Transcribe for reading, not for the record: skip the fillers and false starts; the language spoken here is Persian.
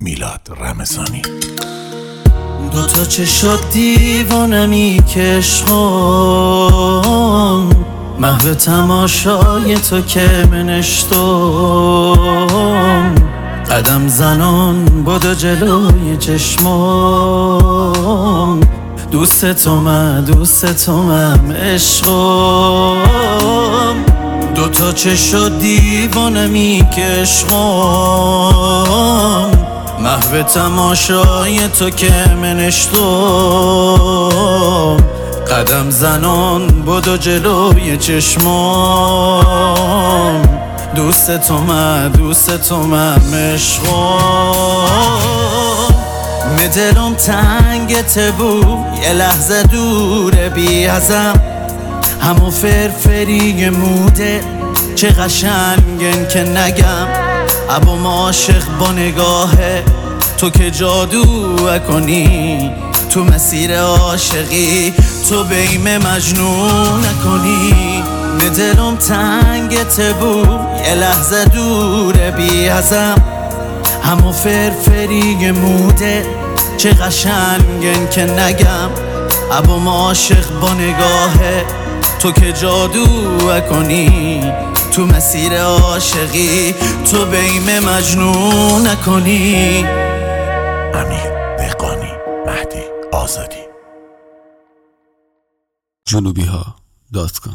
میلاد رمضانی. دوتا چشات دیوانمی که عشقم، محو تماشای تو که منشتم، قدم زنان بدو جلوی چشمام، دوستم عشقم. دوتا چشات دیوانمی که عشقم، محو تماشای تو که منشتم، قدم زنان بدو جلوی چشمام، دوستم عشقم. دلم تنگت بود یه لحظه دور بی ازم، همون فرفری موده چه قشنگن که نگم. ابو عاشق با نگاهه تو که جادو کنی، تو مسیر عاشقی تو بیم مجنون کنی. دلم تنگت بود یه لحظه دور بی ازم، همون فرفری موده چه قشنگن که نگم. ابو عاشق با نگاهه تو که جادو کنی، تو مسیر عاشقی تو بیم مجنون کنی. امیر دهقانی، مهدی آزادی. جنوبیها.com